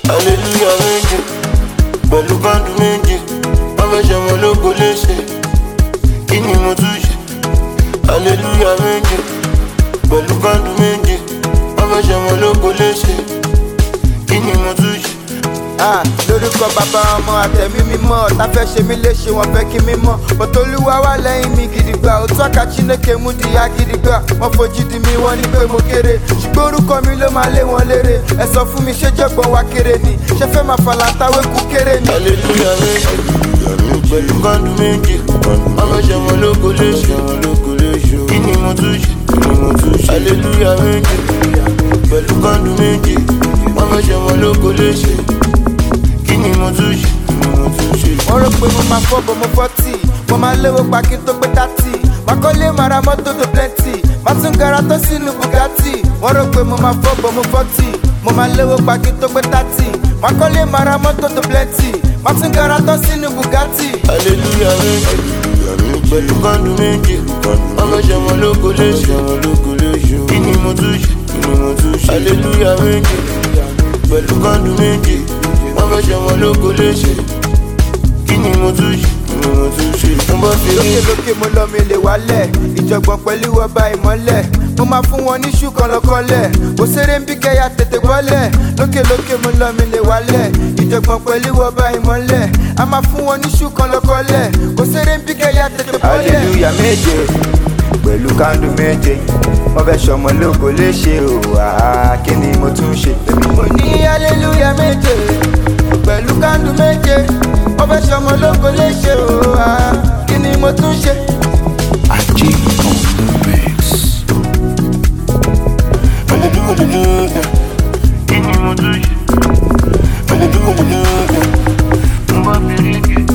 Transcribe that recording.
Hallelujah méje, pẹ̀lú kándù méje, wọ́n fẹ́ ṣe ọmọ ológo léṣe, kí ni mo tún ṣe? Hallelujah méje, pẹ̀lú kándù méje, wọ́n fẹ́ ṣe ọmọ ológo léṣe, kí ni mo tún ṣe? Lórúkọ bàbá ọmọ àtẹ̀mí mímọ́ tá fẹ́ ṣe mí léṣe wọn fẹ́ kí mímọ́ bọ̀tolúwa wà lẹ́yìn mi gidigba òtún àká Chineke mú dìyà gidigba wọ́n fojú di mi wọ́n ní pé mo kéré ṣùgbọ́n orúkọ mi ló máa lé wọn léré ẹ sọ fún mi ṣé jọ̀gbọ́n wa kéré ni ṣé fẹ́ máa fàlàntàwé kú kéré ni. Hallelujah méje, pẹ̀lú kándù méje, wọ́n fẹ́ ṣe ọmọ ológo léṣe, kí ni mo tún ṣe? Hallelujah méje, pẹ̀lú kándù méje, wọ́n fẹ́ ṣe ọmọ ológo léṣe, kí ni mo tún ṣe? wọ́n rò pé mo máa fọ́ bọ̀ mo 40 mo máa léwó pa kí n tó pé 30 máa kọ́lé máa ra mọ́tò tó plenty máa tún gara tó sínú Bugatti wọ́n rò pé mo máa fọ́ bọ̀ mo 40 mo máa léwó pa kí n tó pé 30 máa kọ́lé máa ra mọ́tò tó plenty máa tún gara tó sínú Bugatti. Hallelujah méje, pẹ̀lú kándù méje, wọ́n fẹ́ ṣe ọmọ ológo léṣe, kí ni mo tún ṣe? Hallelujah méje, pẹ̀lú kándù méje, wọ́n fẹ́ ṣe ọmọ ológo léṣe, kí ni mo tún ṣe? Mo fi rí lókè mo lọ mi lè wálẹ̀ ìjọ̀gbọ̀n pẹ̀lú ọba ìmọ́lẹ̀ mo máa fún wọn ní ṣùkọ́ lọ́kọ́lẹ̀ kò ṣeré ń bí kẹ́yà tètè bọ́lẹ̀ lókè mo lọ mi lè wálẹ̀ ìjọ̀gbọ̀n pẹ̀lú ọba ìmọ́lẹ̀ a máa fún wọn ní ṣùkọ́ lọ́kọ́lẹ̀ kò ṣeré ń bí kẹ́yà tètè bọ́lẹ̀. Hallelujah méje pẹ̀lú kándù méje wọ́n fẹ́ ṣọmọ lógo léṣe kí ni mo tún ṣe. mo ní hallelujah méje pẹ̀lú kándù méje wọ́n fẹ́ ṣọmọ lógo léṣe kí ni mo tún ṣe. Ajay on the mix. Hallelujah, kí ni mo tún ṣe? Hallelujah, mo bá fi rí kí.